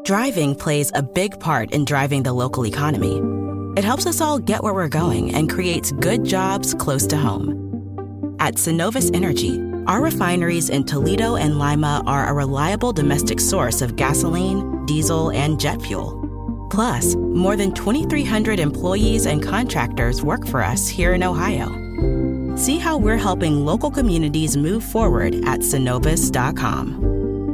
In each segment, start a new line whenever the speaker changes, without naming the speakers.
Driving plays a big part in driving the local economy. It helps us all get where we're going and creates good jobs close to home. At Synovus Energy, our refineries in Toledo and Lima are a reliable domestic source of gasoline, diesel, and jet fuel. Plus, more than 2,300 employees and contractors work for us here in Ohio. See how we're helping local communities move forward at Synovus.com.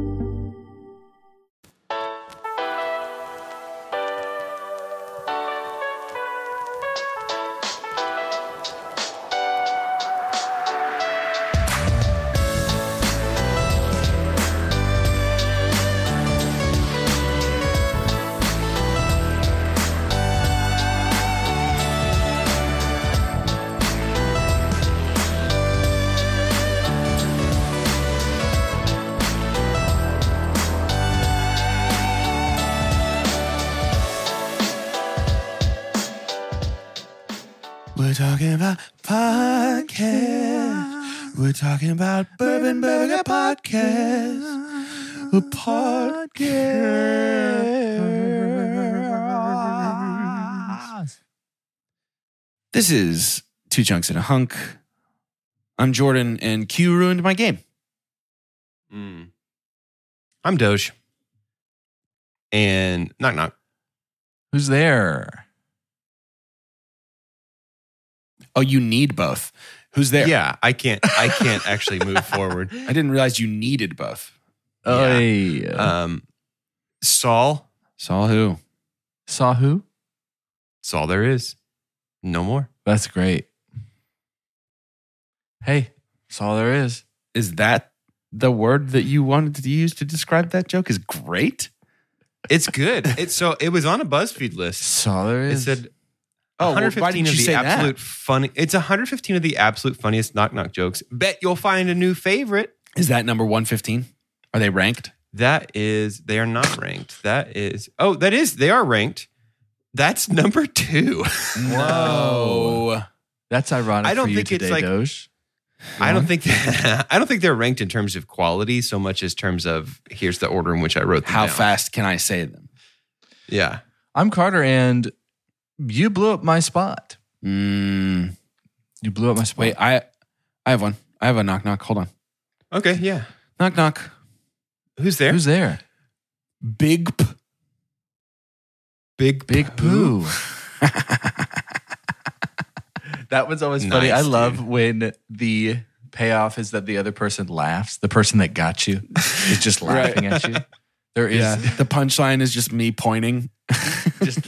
We're talking about podcast. We're talking about Bourbon Burger Podcast. A podcast. This is Two Chunks and a Hunk. I'm Jordan, and Q ruined my game.
I'm Doge. And knock knock.
Who's there?
Oh, you need both. Who's there?
Yeah, I can't actually move forward.
I didn't realize you needed both.
Yeah.
Saul.
Saw who?
Saw who?
That's all there is. No more.
That's great. Hey, that's all there is.
Is that the word that you wanted to use to describe that joke? Is great?
It's good. It was on a BuzzFeed list.
That's all there
It
is.
said
Oh,
115
why didn't
of
you
the
say
absolute
that?
funny. It's 115 of the absolute funniest knock knock jokes. Bet you'll find a new favorite.
Is that number 115? Are they ranked?
They are not ranked. They are ranked. That's number 2.
Whoa.
That's ironic
I don't
for you
think it's
today,
like-
Doge.
I don't think they're ranked in terms of quality so much as terms of here's the order in which I wrote them
How
down.
fast can I say them?
Yeah.
I'm Carter, and you blew up my spot.
Mm,
You blew up my spot.
wait, I have one. I have a knock knock. Hold on.
Okay, yeah.
Knock knock.
Who's there?
Who's there?
Big P.
Big
Big Pooh. That one's always funny.
Nice,
I love
dude.
when the payoff is that the other person laughs. The person that got you is just laughing at you. There is
The punchline is just me pointing.
just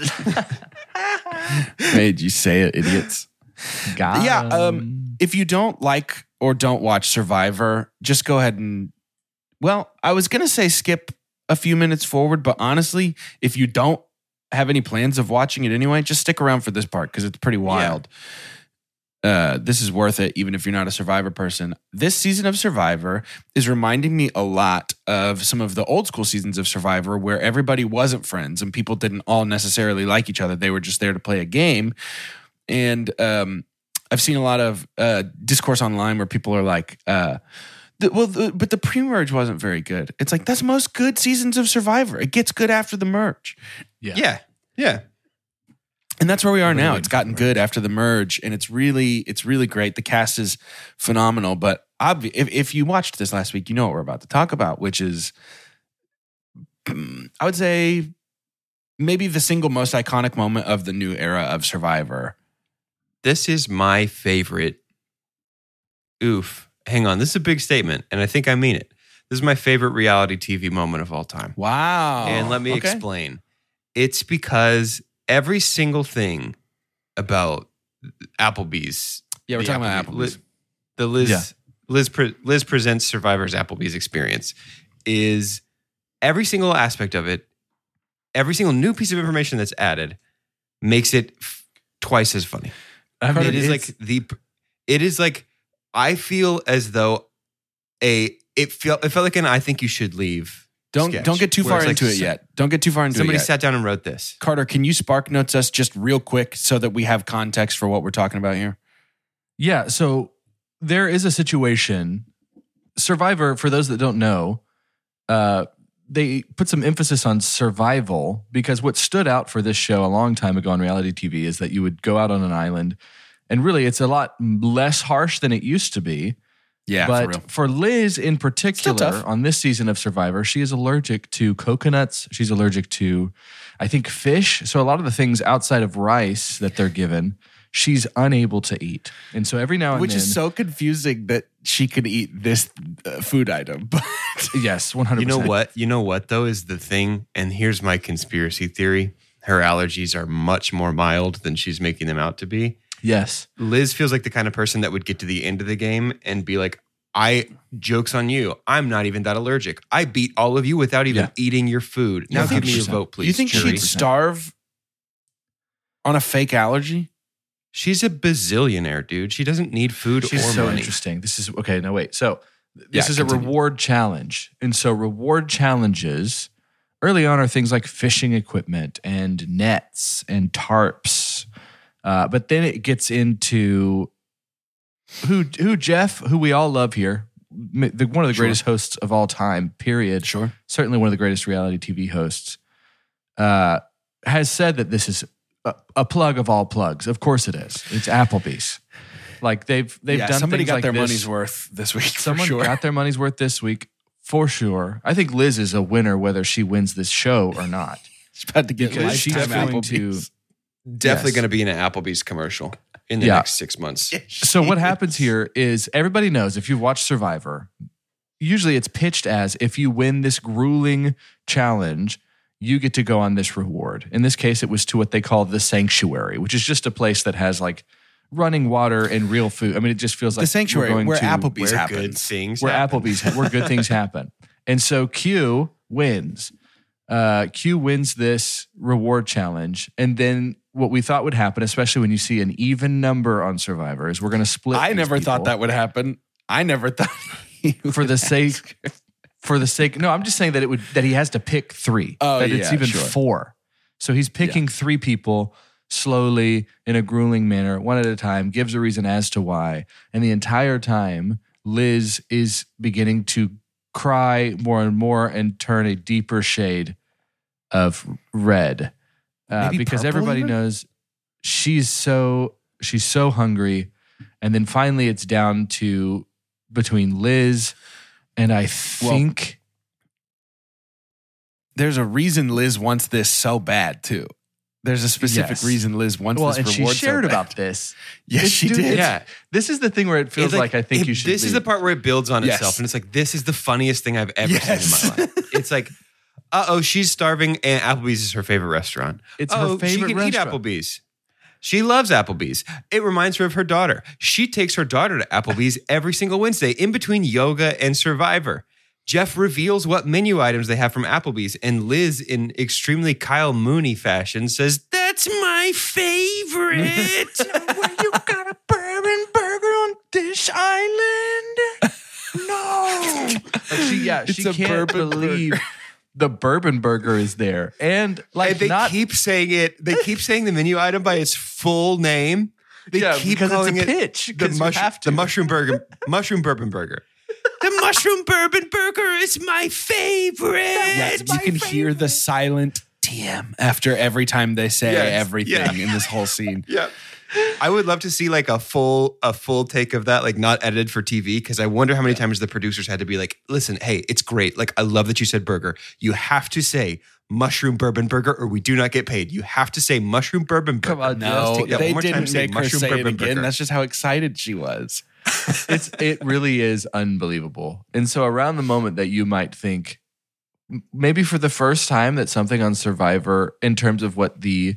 Made you say it, idiots.
got
Yeah,
him.
If you don't like or don't watch Survivor, just go ahead and, well, I was going to say skip a few minutes forward, but honestly, if you don't have any plans of watching it anyway, just stick around for this part because it's pretty wild. This is worth it, even if you're not a Survivor person. This season of Survivor is reminding me a lot of some of the old school seasons of Survivor where everybody wasn't friends and people didn't all necessarily like each other. They were just there to play a game. And I've seen a lot of discourse online where people are like, but the pre-merge wasn't very good. It's like, that's most good seasons of Survivor. It gets good after the merge.
Yeah.
And that's where we are now.
waiting
It's
for
gotten
the
good after the merge, and it's really great. The cast is phenomenal. But if you watched this last week, you know what we're about to talk about, which is, I would say, maybe the single most iconic moment of the new era of Survivor.
This is my favorite. Oof. Hang on. This is a big statement, and I think I mean it. This is my favorite reality TV moment of all time.
Wow.
And let me
Okay.
explain. It's because every single thing about Applebee's.
Yeah, we're
the
talking about Applebee's.
Liz presents Survivor's Applebee's experience is every single aspect of it, every single new piece of information that's added makes it twice as funny.
I mean,
It is like I feel as though it felt like an I think you should leave.
Don't
sketch,
get too
where
far
it's like
into it yet. Don't get too far into
Somebody
it yet.
sat down and wrote this.
Carter, can you spark notes us just real quick so that we have context for what we're talking about here?
Yeah, so there is a situation. Survivor, for those that don't know, they put some emphasis on survival, because what stood out for this show a long time ago on reality TV is that you would go out on an island, and really it's a lot less harsh than it used to be.
Yeah,
but
for real.
for Liz in
Still
particular,
tough.
on this season of Survivor, she is allergic to coconuts. She's allergic to, I think, fish. So a lot of the things outside of rice that they're given, she's unable to eat. And so every now and
Which
then,
is so confusing that she could eat this food item. But
yes, 100%.
You know what though is the thing, and here's my conspiracy theory. Her allergies are much more mild than she's making them out to be.
Yes.
Liz feels like the kind of person that would get to the end of the game and be like, joke's on you. I'm not even that allergic. I beat all of you without even eating your food. Now give me your
100%.
vote, please.
you think
jury.
she'd starve on a fake allergy?
She's a bazillionaire, dude. She doesn't need food
She's
or
so
money.
interesting. This is okay. No, wait. So this
Yeah,
is
continue.
a reward challenge, and so reward challenges early on are things like fishing equipment and nets and tarps, but then it gets into who Jeff, who we all love here, one of the greatest hosts of all time. Period.
Sure.
Certainly one of the greatest reality TV hosts. Has said that this is a plug of all plugs. Of course it is. It's Applebee's. Like they've done
somebody
things
got
like
their
this.
money's worth this week.
Someone
for sure.
got their money's worth this week for sure. I think Liz is a winner whether she wins this show or not.
She's about to get
Because she's
lifetime
going to.
Applebee's.
Definitely
Yes.
going to be in an Applebee's commercial in the
Yeah.
next 6 months.
So what happens here is everybody knows, if you've watched Survivor, usually it's pitched as if you win this grueling challenge, you get to go on this reward. In this case, it was to what they call the Sanctuary, which is just a place that has like running water and real food. I mean, it just feels like
The Sanctuary,
we're going
where
to
Applebee's
Where good
happens.
things
where
happen.
where good things happen. And so Q wins. Q wins this reward challenge. And then what we thought would happen, especially when you see an even number on Survivor, is we're going to split.
I
these
never thought
people
that would happen. I never thought
for the sake. No, I'm just saying that he has to pick three.
Oh,
that it's
yeah,
even
sure.
4. So he's picking 3 people slowly in a grueling manner, one at a time, gives a reason as to why. And the entire time, Liz is beginning to cry more and more and turn a deeper shade of red.
Maybe
Because
purple
everybody
even?
knows she's so hungry. And then finally it's down to between Liz and I think
there's a reason Liz wants this so bad too. There's a specific
Yes.
reason Liz wants this
and she
reward
shared
so bad.
about this.
Yes,
This
she
dude-
did.
Yeah.
This is the thing where it feels
It's
like I think you should
This is the
leave.
part where it builds on
Yes.
itself. And it's like, this is the funniest thing I've ever
Yes.
seen in my life. It's like, she's starving and Applebee's is her favorite restaurant.
It's her favorite
she can
restaurant.
eat Applebee's. She loves Applebee's. It reminds her of her daughter. She takes her daughter to Applebee's every single Wednesday in between yoga and Survivor. Jeff reveals what menu items they have from Applebee's, and Liz, in extremely Kyle Mooney fashion, says, "That's my favorite."
Where you got a bourbon burger on this island? No. She
It's a
can't
bourbon
believe the bourbon burger is there. And like
And they
not
keep saying it. They keep saying the menu item by its full name. They
Yeah,
keep
because it's
calling
a
it
pitch,
the,
'cause you have to.
the mushroom bourbon burger. The mushroom bourbon burger is my favorite.
Yeah, you can hear the silent TM after every time they say
Yes,
everything
yeah.
in this whole scene.
Yeah. I would love to see like a full take of that, like not edited for TV, because I wonder how many times the producers had to be like, listen, hey, it's great. Like, I love that you said burger. You have to say mushroom bourbon burger or we do not get paid. You have to say mushroom bourbon burger.
Come on,
No,
take that
they
one more time,
didn't
say
make her
mushroom
say it
bourbon
again.
burger.
That's just how excited she was.
it really is unbelievable. And so around the moment that you might think maybe for the first time that something on Survivor in terms of what the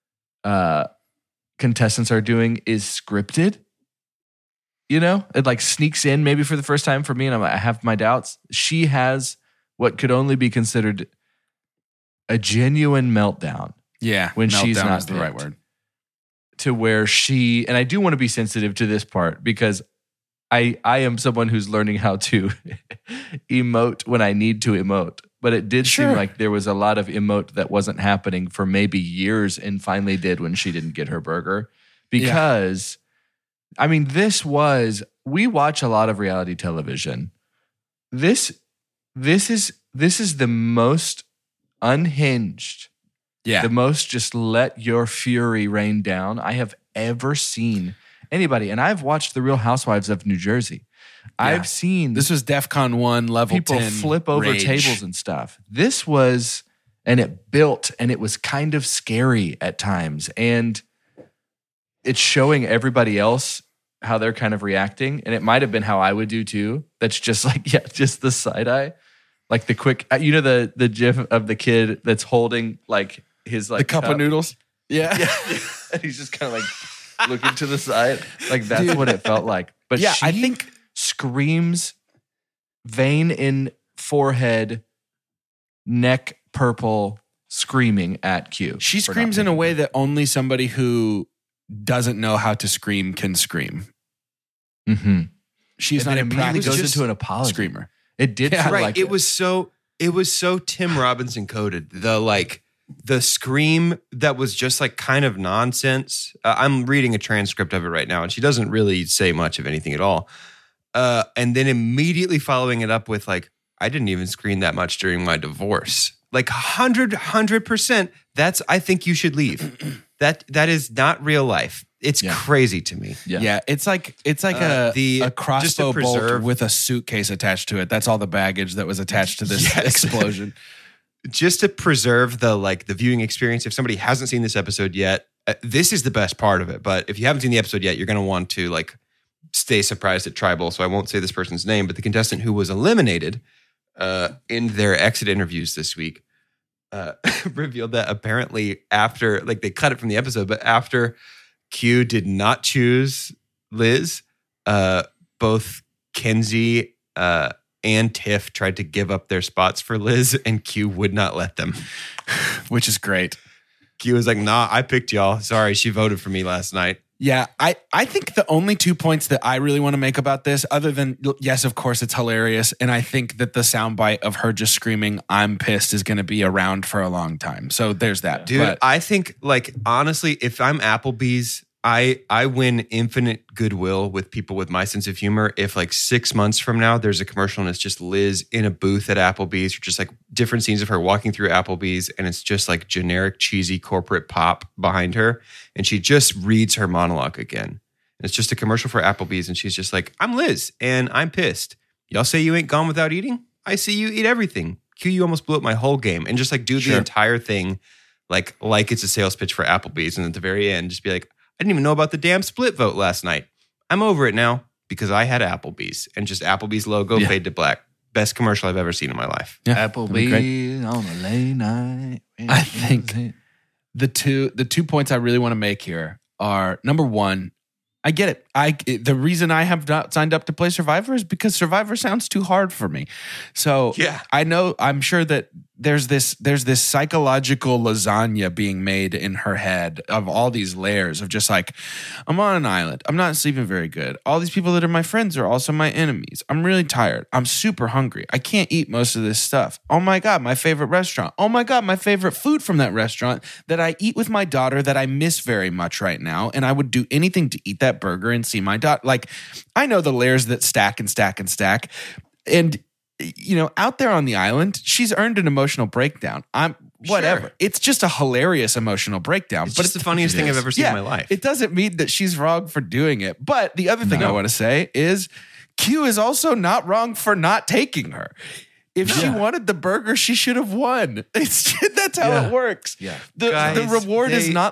contestants are doing is scripted, you know, it like sneaks in maybe for the first time for me, and I have my doubts. She has what could only be considered a genuine meltdown
Yeah,
when she's
meltdown
not
is the right
picked.
word.
To where she, and I do want to be sensitive to this part because I am someone who's learning how to emote when I need to emote. But it did seem
Sure.
like there was a lot of emote that wasn't happening for maybe years and finally did when she didn't get her burger. Because, I mean, we watch a lot of reality television. This is this is the most unhinged,
Yeah.
the most just let your fury rain down I have ever seen anybody. And I've watched The Real Housewives of New Jersey. I've seen
This was DEFCON 1 level
people
10
flip over
rage.
tables and stuff. This was, and it built, and it was kind of scary at times. And it's showing everybody else how they're kind of reacting. And it might have been how I would do too. That's just like, just the side eye. Like the quick, the gif of the kid that's holding like his like
The cup of noodles. Yeah.
and he's just kind of like looking to the side. Like that's what it felt like. But
Yeah,
she
I think
screams, vein in forehead, neck purple, screaming at Q.
she
for not
screams in a
picking
way
her.
that only somebody who doesn't know how to scream can scream.
Mhm.
She's
And
not
then
a
immediately
practiced
goes into an apology.
screamer.
It did
Yeah,
feel
Right.
like
It was so Tim Robinson coded. The scream that was just like kind of nonsense. I'm reading a transcript of it right now, and she doesn't really say much of anything at all. And then immediately following it up with like, I didn't even scream that much during my divorce. Like 100%. I think you should leave. That is not real life. It's crazy to me.
Yeah, it's like a
just
crossbow
to preserve-
bolt with a suitcase attached to it. That's all the baggage that was attached to this explosion.
Just to preserve the viewing experience. If somebody hasn't seen this episode yet, this is the best part of it. But if you haven't seen the episode yet, you're going to want to stay surprised at Tribal. So I won't say this person's name, but the contestant who was eliminated in their exit interviews this week revealed that apparently after, they cut it from the episode, but after Q did not choose Liz, both Kenzie and Tiff tried to give up their spots for Liz, and Q would not let them.
Which is great.
Q was like, nah, I picked y'all. Sorry, she voted for me last night.
Yeah, I think the only 2 points that I really want to make about this, other than, yes, of course, it's hilarious. And I think that the soundbite of her just screaming, I'm pissed, is going to be around for a long time. So there's that.
Dude,
But
I think, honestly, if I'm Applebee's, I win infinite goodwill with people with my sense of humor. If 6 months from now, there's a commercial and it's just Liz in a booth at Applebee's, or just different scenes of her walking through Applebee's, and it's just generic, cheesy corporate pop behind her, and she just reads her monologue again. And it's just a commercial for Applebee's, and she's just like, I'm Liz, and I'm pissed. Y'all say you ain't gone without eating? I see you eat everything. Q, you almost blew up my whole game. And just do the entire thing like it's a sales pitch for Applebee's, and at the very end, just be like, I didn't even know about the damn split vote last night. I'm over it now because I had Applebee's, and just Applebee's logo fade to black. Best commercial I've ever seen in my life.
yeah,
Applebee's on a late night.
I think the two points I really want to make here are, number one, I get it. The reason I have not signed up to play Survivor is because Survivor sounds too hard for me. So
Yeah.
I'm sure that there's this psychological lasagna being made in her head of all these layers of just I'm on an island. I'm not sleeping very good. All these people that are my friends are also my enemies. I'm really tired. I'm super hungry. I can't eat most of this stuff. Oh my God, my favorite restaurant. Oh my God, my favorite food from that restaurant that I eat with my daughter that I miss very much right now. And I would do anything to eat that burger and see my daughter. I know the layers that stack and stack and stack. And out there on the island, she's earned an emotional breakdown. Whatever.
Sure.
It's just a hilarious emotional breakdown.
It's just the funniest thing I've ever seen in my life.
It doesn't mean that she's wrong for doing it. But the other thing I want to say is Q is also not wrong for not taking her. If she wanted the burger, she should have won. That's how it works.
Yeah.
The reward is not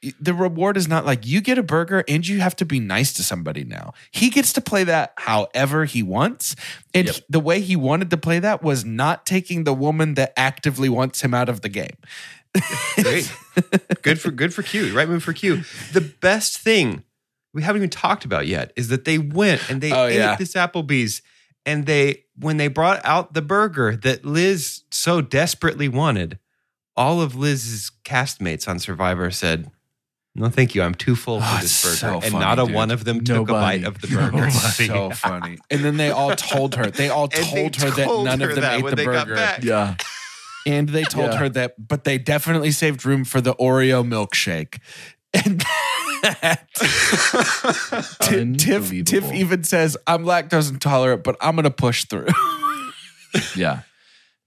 you get a burger and you have to be nice to somebody now. He gets to play that however he wants. And the way he wanted to play that was not taking the woman that actively wants him out of the game.
Great. Good for Q. Right move for Q. The best thing we haven't even talked about yet is that they went and they ate this Applebee's, and when they brought out the burger that Liz so desperately wanted, all of Liz's castmates on Survivor said, no, thank you. I'm too full for this burger.
So
and
funny,
not a
dude.
one of them took a bite of the burger.
So funny. And then they all told her. They all told her that none of them ate
when
the
they got
burger.
back.
Yeah.
And they told her that, but they definitely saved room for the Oreo milkshake. And Tiff even says, I'm lactose intolerant, but I'm going to push through.
Yeah.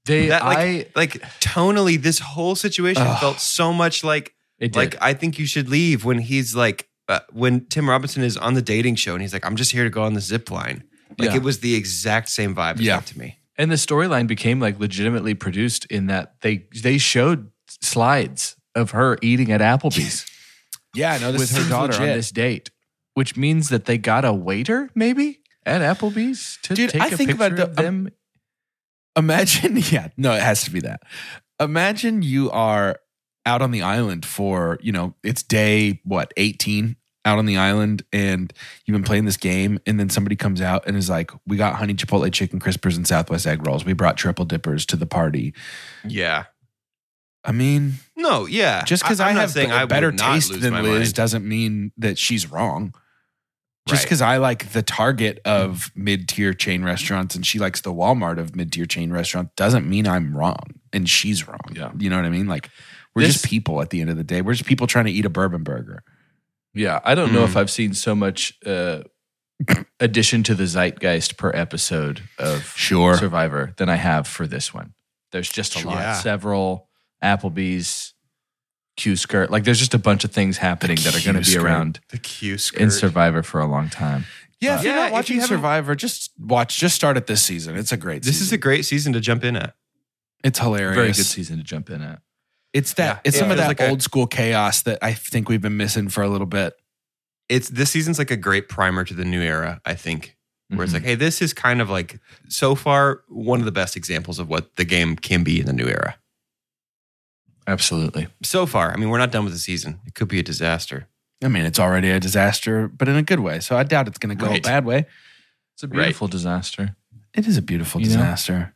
Tonally, this whole situation felt so much like
It did.
like I think you should leave when he's like when Tim Robinson is on the dating show and he's like, I'm just here to go on the zip line. Like
Yeah.
it was the exact same vibe as that to me.
And the storyline became like legitimately produced in that they showed slides of her eating at Applebee's
Yeah, no, this
with her
seems
daughter
legit.
on this date, which means that they got a waiter maybe at Applebee's to
Dude,
take
I
a
think
picture
about
of them.
Imagine, yeah, no, it has to be that. Imagine you are out on the island for, it's day, 18 out on the island, and you've been playing this game, and then somebody comes out and is like, we got honey chipotle chicken crispers and Southwest egg rolls. We brought triple dippers to the party.
Yeah.
I mean,
No, yeah.
just because I
I'm not
have
saying
a
I
better
would not
taste
lose
than
my
Liz
mind.
doesn't mean that she's wrong. Just
Right.
because I like the Target of mid-tier chain restaurants and she likes the Walmart of mid-tier chain restaurants doesn't mean I'm wrong and she's wrong.
Yeah.
You know what I mean? Like we're
This-
just people at the end of the day. We're just people trying to eat a bourbon burger.
Yeah, I don't know if I've seen so much addition to the zeitgeist per episode of
Sure.
Survivor than I have for this one. There's just a lot.
Yeah.
Several Applebee's, Q skirt. Like there's just a bunch of things happening that are going to be
Q-skirt.
around
The Q skirt.
in Survivor for a long time.
Yeah, if you're
Yeah,
not
if
watching
you haven't-
Survivor, just start it this season. It's a great
This
season.
is a great season to jump in at.
It's hilarious.
Very good season to jump in at.
It's that
Yeah.
it's
It
some of
feels
that
like a-
old school chaos that I think we've been missing for a little bit.
This season's like a great primer to the new era, I think. Where it's
Mhm.
like, hey, this is kind of like so far one of the best examples of what the game can be in the new era.
Absolutely.
So far, I mean, we're not done with the season. It could be a disaster.
I mean, it's already a disaster, but in a good way. So I doubt it's going to go a
Right.
bad way.
It's a beautiful disaster.
It is a beautiful
You know?
disaster.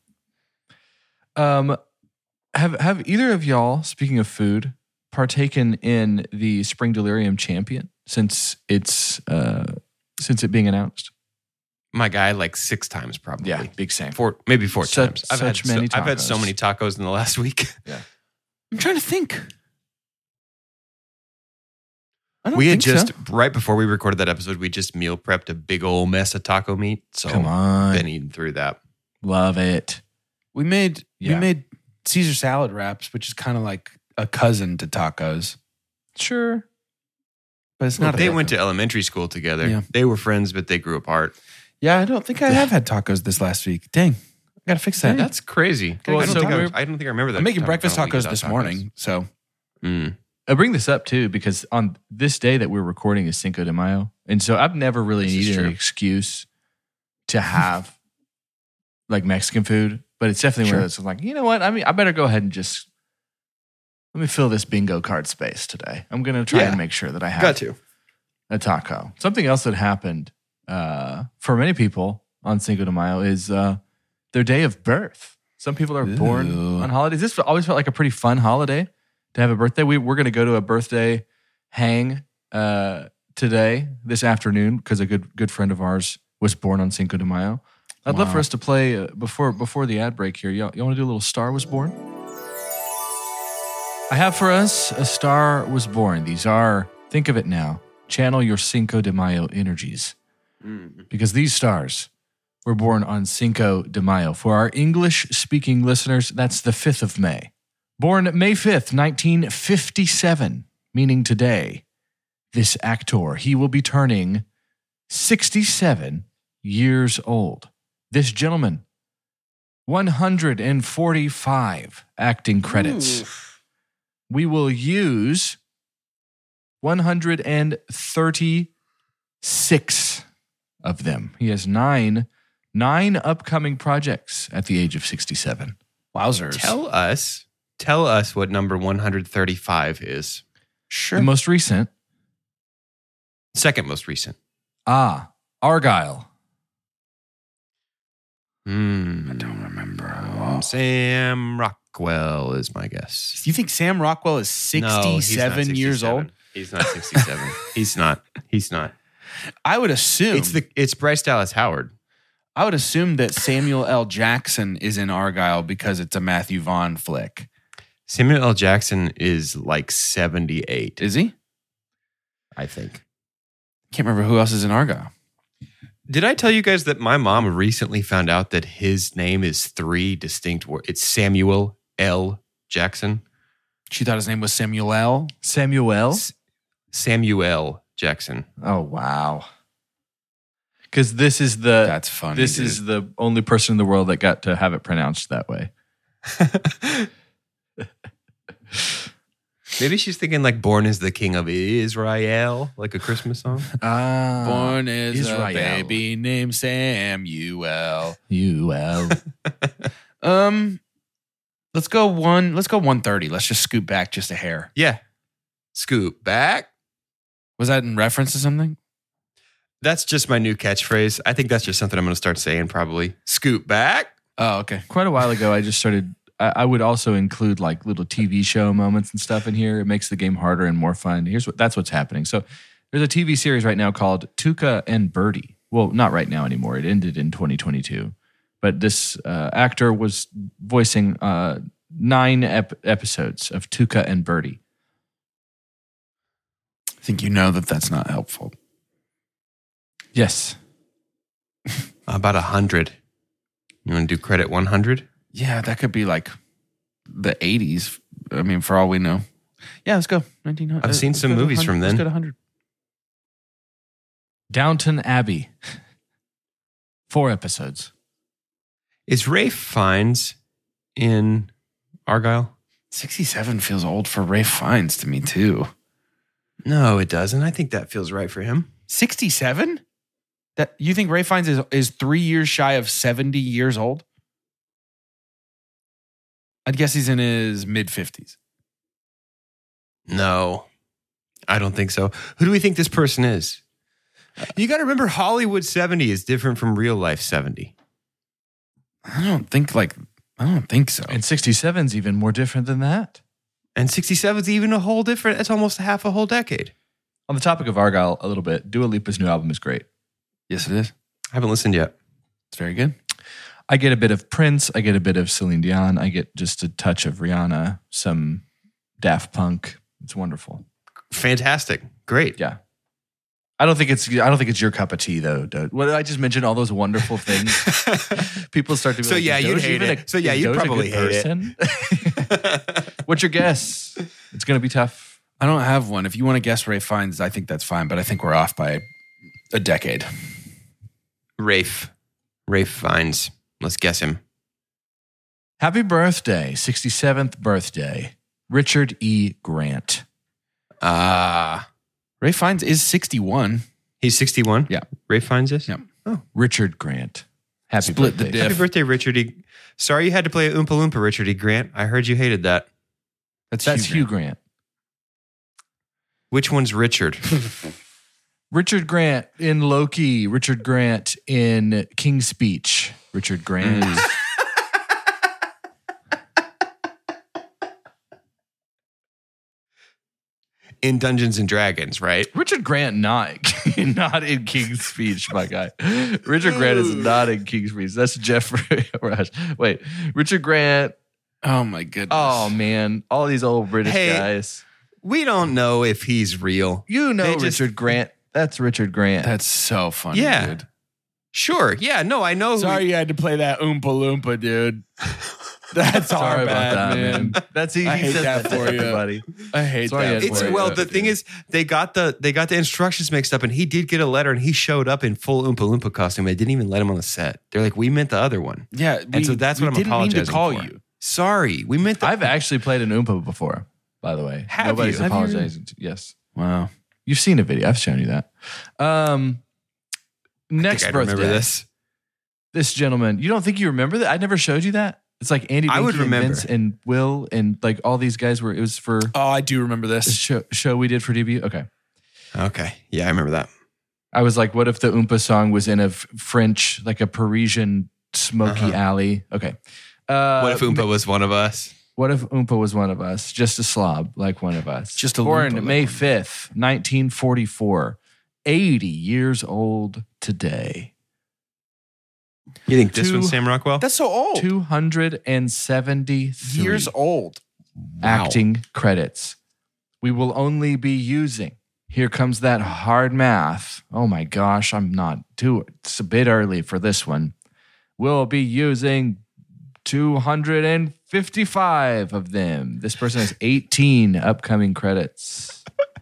Have either of y'all, speaking of food, partaken in the Spring Delirium Champion since it being announced?
My guy, like 6 times probably.
Yeah, big same.
Maybe four
Such-
times.
such many
I've had so
tacos.
many tacos in the last week.
I'm trying to think. I don't
We had
think
just
so.
right before we recorded that episode, we just meal prepped a big old mess of taco meat. So
Come on,
been eating through that.
love it.
We made
Yeah.
Caesar salad wraps, which is kind of like a cousin to tacos,
Sure.
but it's
Well,
not.
they
a
went to
taco.
elementary school together.
Yeah.
They were friends, but they grew apart.
Yeah, I don't think I have had tacos this last week. Dang, I gotta fix that.
That's crazy.
Well,
I, don't
so
think
we're-
I don't think I remember that.
I'm making
time
breakfast
when we
tacos
got
this
tacos.
morning, so
Mm.
I bring this up too because on this day that we're recording is Cinco de Mayo, and so I've never really
This is
needed an
true.
excuse to have like Mexican food, but it's definitely
Sure.
where it's like, you know what? I mean, I better go ahead and just let me fill this bingo card space today. I'm gonna try
Yeah.
and make sure that I have
Got to.
a taco. Something else that happened for many people on Cinco de Mayo is their day of birth. Some people are born
Ooh.
on holidays. This always felt like a pretty fun holiday to have a birthday. We're going to go to a birthday hang today, this afternoon, because a good friend of ours was born on Cinco de Mayo. I'd love
Wow.
for us to play before the ad break here. Y'all want to do a little Star Was Born? I have for us A Star Was Born. These are, think of it now, channel your Cinco de Mayo energies. Because these stars were born on Cinco de Mayo. For our English-speaking listeners, that's the 5th of May. Born May 5th, 1957, meaning today, this actor, he will be turning 67 years old. This gentleman, 145 acting credits. We will use 136 of them. He has nine upcoming projects at the age of 67.
wowzers.
Tell us what number 135 is.
Sure.
The most recent,
Second most recent.
Argyle.
I don't remember.
Sam Rockwell is my guess.
You think Sam Rockwell is 67 years old?
He's not 67. He's not.
I would assume.
It's Bryce Dallas Howard.
I would assume that Samuel L. Jackson is in Argyle because it's a Matthew Vaughn flick.
Samuel L. Jackson is like 78,
Is he?
I think.
Can't remember who else is in Argyle.
Did I tell you guys that my mom recently found out that his name is 3 distinct words? It's Samuel L. Jackson.
She thought his name was Samuel.
Samuel?
Samuel Jackson.
Oh, wow. Because this is the
That's funny.
This
dude.
is the only person in the world that got to have it pronounced that way.
Maybe she's thinking like "Born is the King of Israel," like a Christmas song.
Born is
Israel.
a baby named Samuel. Let's go 130. Let's just scoot back just a hair.
Yeah. Scoop back.
Was that in reference to something?
That's just my new catchphrase. I think that's just something I'm going to start saying probably. Scoop back.
Oh, okay.
Quite a while ago, I just started. I would also include like little TV show moments and stuff in here. It makes the game harder and more fun. That's what's happening. So there's a TV series right now called Tuca and Birdie. Well, not right now anymore. It ended in 2022. But this actor was voicing 9 episodes of Tuca and Birdie.
I think you know that that's not helpful.
Yes.
About 100. You want to do credit 100?
Yeah, that could be like the 80s. I mean, for all we know. Yeah, let's go. 1900.
I've seen
Let's
some
go to
movies
100.
from then.
Let's go to 100.
Downton Abbey. 4 episodes.
Is Rafe Fiennes in Argyle?
67 feels old for Rafe Fiennes to me, too.
No, it doesn't. I think that feels right for him.
67? That you think Rafe Fiennes is 3 years shy of 70 years old? I'd guess he's in his mid-50s.
No, I don't think so. Who do we think this person is? You got to remember, Hollywood 70 is different from real life 70.
I don't think so.
And 67's even more different than that.
And 67 is even a whole different, it's almost half a whole decade.
On the topic of Argyle a little bit, Dua Lipa's new album is great.
Yes, it is.
I haven't listened yet.
It's very good.
I get a bit of Prince. I get a bit of Celine Dion. I get just a touch of Rihanna, some Daft Punk. It's wonderful.
Fantastic. Great.
Yeah. I don't think it's your cup of tea though. What did I just mention? All those wonderful things. People start to be
So
like,
yeah,
is
you'd
Doge
hate
even
it. So yeah,
is
you'd
Doge a
probably
good
hate it.
person? What's your guess? It's going to be tough.
I don't have one. If you want to guess Rafe Fiennes, I think that's fine, but I think we're off by a decade.
Rafe Fiennes. Let's guess him.
Happy birthday, 67th birthday, Richard E. Grant.
Rafe Fiennes is 61.
He's 61?
Yeah.
Rafe Fiennes is?
Yeah.
Oh.
Richard Grant. Happy
Split the
birthday.
diff.
Happy birthday, Richard E. Sorry you had to play a Oompa Loompa, Richard E. Grant. I heard you hated that.
That's Hugh Grant.
Which one's Richard?
Richard Grant in Loki. Richard Grant in King's Speech. Richard Grant.
In Dungeons and Dragons, right?
Richard Grant not in King's Speech, my guy. Richard Grant is not in King's Speech. That's Jeffrey Rush. Wait, Richard Grant.
Oh my goodness.
Oh man, all these old British guys.
We don't know if he's real.
You know
They just-
Richard Grant. That's Richard Grant.
That's so funny,
Yeah.
dude.
Sure. Yeah. No, I know.
Sorry you had to play that Oompa Loompa, dude. That's our
Sorry
bad,
about that,
man.
man. That's easy.
I hate
says
that
to
for you.
everybody.
I hate
Sorry,
that.
Ed,
It's
for you.
well. The thing is, they got the instructions mixed up, and he did get a letter, and he showed up in full Oompa Loompa costume. They didn't even let him on the set. They're like, "We meant the other one."
Yeah,
And so that's what I'm
didn't
apologizing
mean to call
for.
you.
Sorry, we meant the.
I've actually played an Oompa before, by the way.
Have
Nobody's
you? Have you?
apologizing. Yes.
Wow.
You've seen a video. I've shown you that. Next
I
birthday.
remember this.
This gentleman. You don't think you remember that? I never showed you that. It's like Andy
I would
Dinky and
remember.
Vince and Will and like all these guys were. It was for
Oh, I do remember
a
this.
show we did for DB. Okay.
Okay, yeah, I remember that.
I was like, what if the Oompa song was in a French, like a Parisian smoky alley? Okay.
What if Oompa was one of us?
What if Oompa was one of us? Just a slob like one of us.
Just a
Born
Loompa like
May
one.
5th, 1944. 80 years old today.
You think this
Two-
one's Sam Rockwell?
That's so old.
273
Years old.
acting credits. We will only be using Here comes that hard math. Oh my gosh, it's a bit early for this one. We'll be using 255 of them. This person has 18 upcoming credits.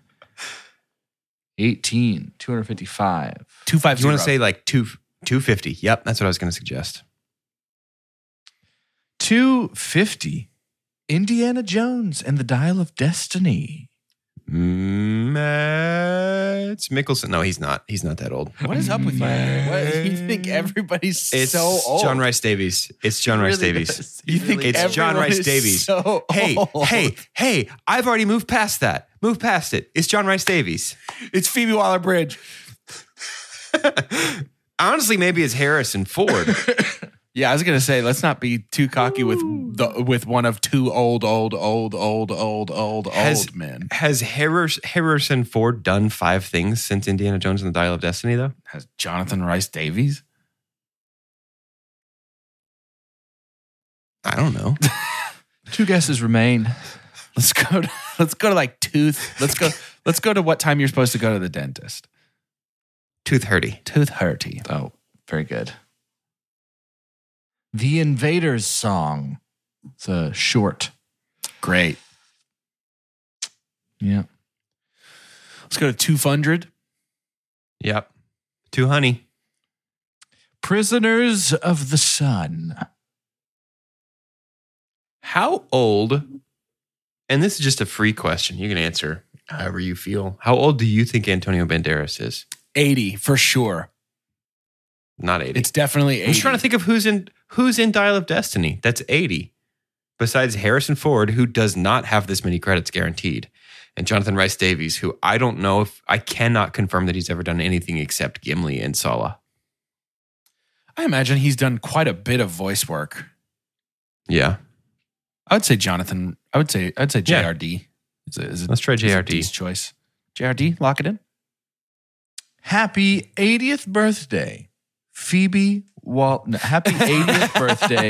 18, 255.
250.
You want to say like 250? Yep, that's what I was going to suggest.
250. Indiana Jones and the Dial of Destiny.
Mads Mikkelsen. No, he's not. He's not that old.
What is up with you? What, you think everybody's
It's
so old?
John Rice Davies. It's John Rice Davies.
You think
It's John
everyone
Rice
is
Davies.
So
Hey,
old.
hey! I've already moved past that. Move past it. It's John Rice Davies.
It's Phoebe Waller-Bridge.
Honestly, maybe it's Harrison Ford.
Yeah, I was gonna say let's not be too cocky with one of two old men.
Has Harrison Ford done 5 things since Indiana Jones and the Dial of Destiny, though?
Has Jonathan Rice Davies?
I don't know.
2 guesses remain.
Let's go to like tooth. Let's go to what time you're supposed to go to the dentist.
Tooth hurty.
Tooth hurty.
Oh, very good. The Invaders song. It's a short.
Great.
Yeah.
Let's go to 200.
Yep. Too honey.
Prisoners of the Sun.
How old, and this is just a free question, you can answer however you feel. How old do you think Antonio Banderas is?
80 for sure.
Not 80.
It's definitely 80.
I'm just trying to think of who's in Dial of Destiny. That's 80. Besides Harrison Ford, who does not have this many credits guaranteed, and Jonathan Rice Davies, who I don't know if I cannot confirm that he's ever done anything except Gimli and Sala.
I imagine he's done quite a bit of voice work.
Yeah.
I would say Jonathan. I'd say JRD.
Let's try JRD.
D's choice. JRD, lock it in.
Happy 80th birthday, Phoebe Happy 80th birthday,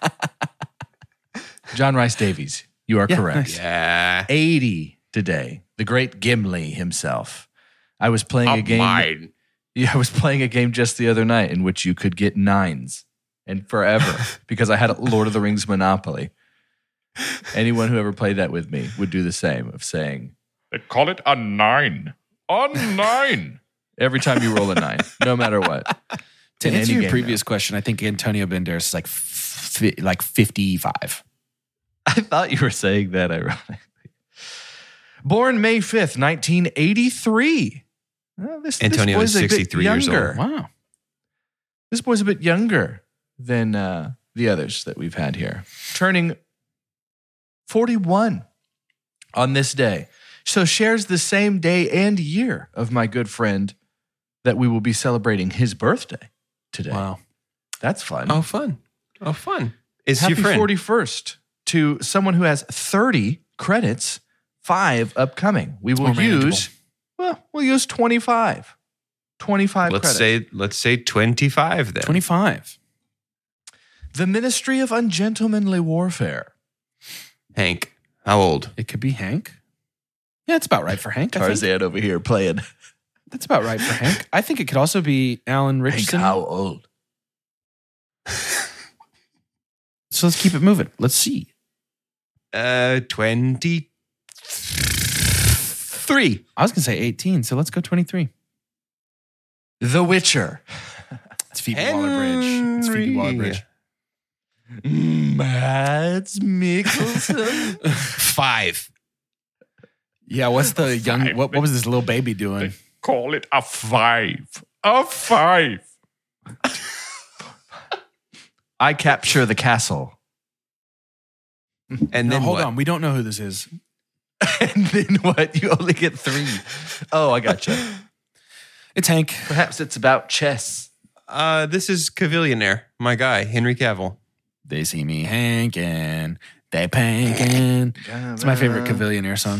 John Rice Davies. You are correct.
Nice.
Yeah.
80 today. The great Gimli himself. I was playing a game. Yeah, I was playing a game just the other night in which you could get 9s and forever because I had a Lord of the Rings Monopoly. Anyone who ever played that with me would do the same of saying, they call it a 9. A 9. Every time you roll a 9, no matter what.
To
In
answer
any
your
game
previous question, I think Antonio Banderas is like 55.
I thought you were saying that ironically. Born May 5th, 1983. Well,
Antonio is 63 years old.
Wow.
This boy's a bit younger than the others that we've had here. Turning 41 on this day. So shares the same day and year of my good friend that we will be celebrating his birthday today.
Wow.
That's fun.
Oh, fun. Oh, fun. Is
Happy
your friend?
41st to someone who has 30 credits, 5 upcoming. We will we'll use 25. 25 credits.
Let's say 25 then.
25.
The Ministry of Ungentlemanly Warfare.
Hank, how old?
It could be Hank. Yeah, it's about right for Hank. I think.
Tarzan over here playing.
That's about right for Hank. I think it could also be Alan Richardson.
Hank, how old?
So let's keep it moving. Let's see.
23.
I was going to say 18, so let's go 23.
The Witcher.
It's Phoebe Waller-Bridge. It's Phoebe Waller-Bridge.
Mads Mikkelsen.
5.
Yeah, what's the young... What was this little baby doing?
Call it a 5. A 5. I capture the castle.
And then
hold
what?
on. We don't know who this is.
And then what? You only get 3. Oh, I gotcha.
It's Hank.
Perhaps it's about chess.
This is Cavillionaire, my guy, Henry Cavill.
They see me hankin', they pankin'. It's my favorite Cavillionaire song.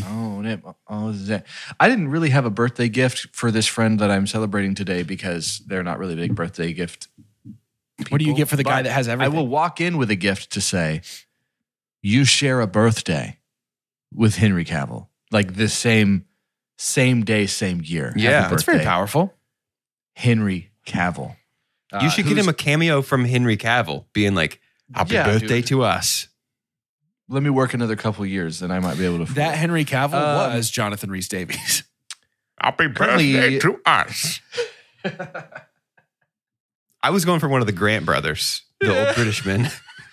I didn't really have a birthday gift for this friend that I'm celebrating today because they're not really big birthday gift people.
What do you get for the guy that has everything?
I will walk in with a gift to say, you share a birthday with Henry Cavill. Like the same same day, same year.
Yeah,
Happy
That's very
birthday,
powerful.
Henry Cavill.
You should get
who's-
him a cameo from Henry Cavill, being like, "Happy
Yeah,
birthday
dude.
to us."
Let me work another couple of years, then I might be able to afford
That
it.
Henry Cavill was Jonathan Rhys Davies.
Happy
Currently-
to us. I was going for one of the Grant brothers, the old British men.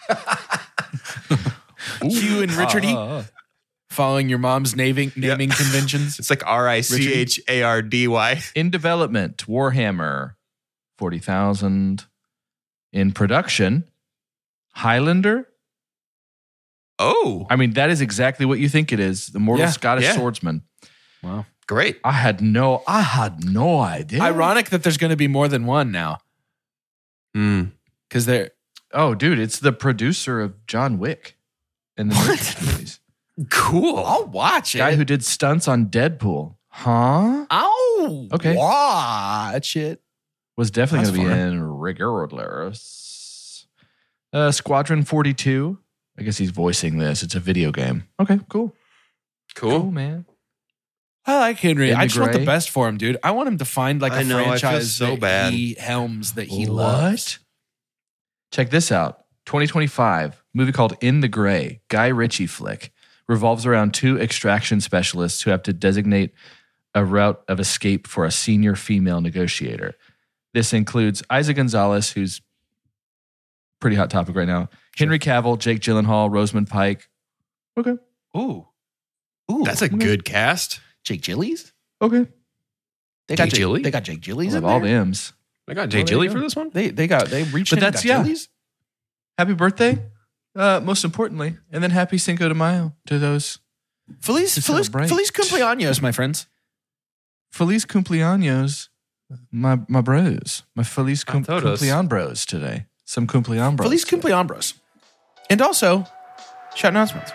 Hugh and Richardy, following your mom's naming conventions.
It's like RICHARDY.
In development, Warhammer, 40,000. In production, Highlander.
Oh,
I mean, that is exactly what you think it is. The Mortal
Yeah,
Scottish
yeah.
Swordsman.
Wow.
great.
I had no idea.
Ironic that there's going to be more than one now.
Mm.
Because they're
Oh, dude, it's the producer of John Wick and the Matrix movies.
Cool.
I'll watch it.
Guy who did stunts on Deadpool. Huh?
Oh,
Okay.
Watch it.
Was definitely
That's
going to be
fun.
in regardless. Squadron 42. I guess he's voicing this. It's a video game. Okay, cool. Cool, man.
I like Henry.
In the
I just want the
gray.
best for him, dude. I want him to find like
I
a
know, I feel
franchise
so
that
bad.
he helms that he loves.
Check this out. 2025, movie called In the Gray, Guy Ritchie flick, revolves around two extraction specialists who have to designate a route of escape for a senior female negotiator. This includes Isa Gonzalez, who's pretty hot topic right now, Henry Cavill, Jake Gyllenhaal, Rosamund Pike. Okay.
Ooh,
That's a good cast.
Jake Gillies.
Okay.
They got
Jake Gilly?
They got Jake Gillies
I
in
love all the
there.
M's.
I got Jay
Well, there
Gilly
you
for
go.
this one.
They reached.
But
in and
that's-
got
yeah.
Gillies.
Happy birthday, most importantly. And then happy Cinco de Mayo to those.
Feliz
To celebrate.
cumpleaños, my friends.
Feliz cumpleaños, my bros. My Feliz
todos.
cumpleaños bros today. Some cumpleaños bros.
Feliz
today.
cumpleaños. And also, shout announcements.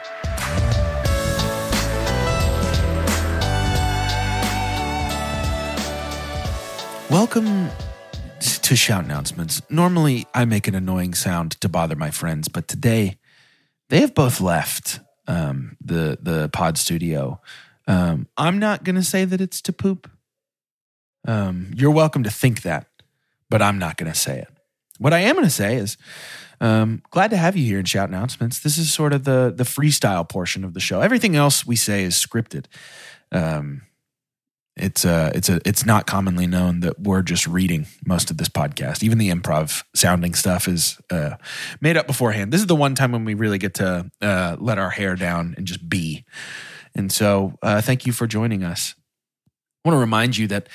Welcome to Shout Announcements. Normally, I make an annoying sound to bother my friends, but today they have both left the pod studio. I'm not going to say that it's to poop. You're welcome to think that, but I'm not going to say it. What I am going to say is, glad to have you here in Shout Announcements. This is sort of the freestyle portion of the show. Everything else we say is scripted. It's not commonly known that we're just reading most of this podcast. Even the improv sounding stuff is made up beforehand. This is the one time when we really get to let our hair down and just be. And so thank you for joining us. I want to remind you that